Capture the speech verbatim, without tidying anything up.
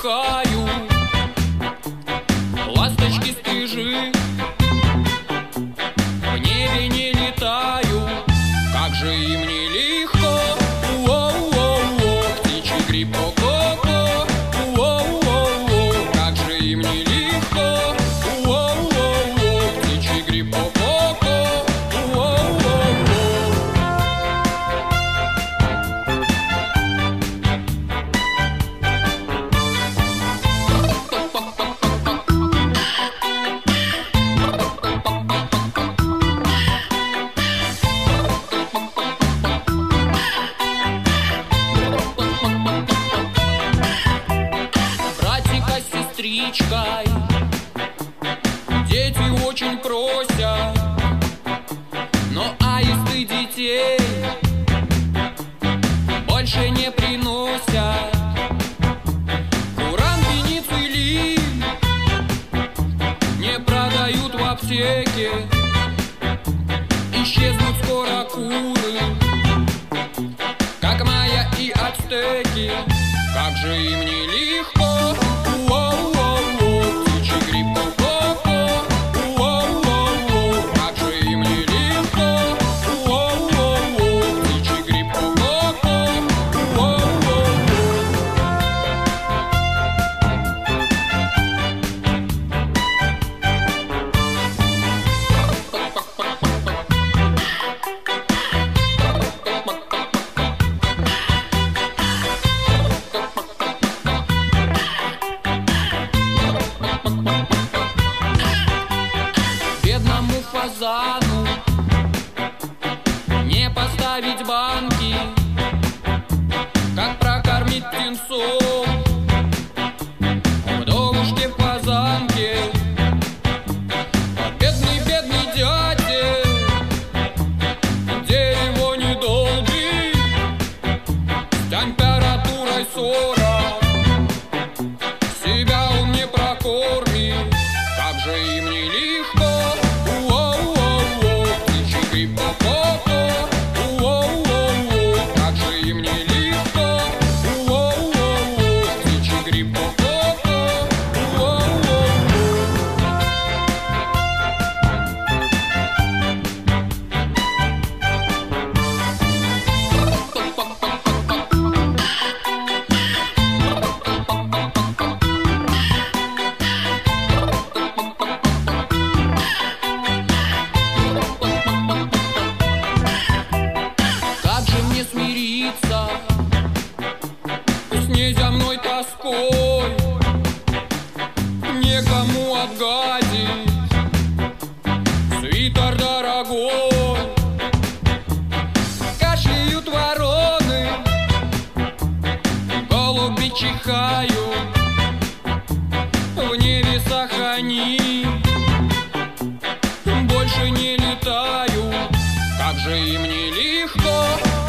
чихаю, ласточки стрижи, в небе не летаю, как же им не легко. Уоу-оу-оу, птичий гриб, ко-ко-ко. Уоу-оу-оу, как же им не легко. Уоу-оу-оу, птичий гриб, ко-ко-ко. Сестричкой дети очень просят, но аисты детей больше не приносят. Куран, пенициллин не продают в аптеке, исчезнут скоро куры, как майя и ацтеки. Как же им не легко. Уоу-оу-оу, птичий гриб, ко-ко-ко. Уоу-оу-оу, как же им не легко. Уоу-оу-оу, птичий гриб, ко-ко-ко. Фазану не поставить банки, как прокормить птенцов в домушке в Казанке. Бедный, бедный дятел, дерево не долбит, с температурой сорок себя он не прокормит. Как же им не легко. Как же им не легко. Уоу-оу-оу, птичий гриб, ко-ко-ко. Смириться с неземной тоской, некому отгадить свитер дорогой. Кашляют вороны, голуби чихают, в небесах они больше не летают. Как же им не легко.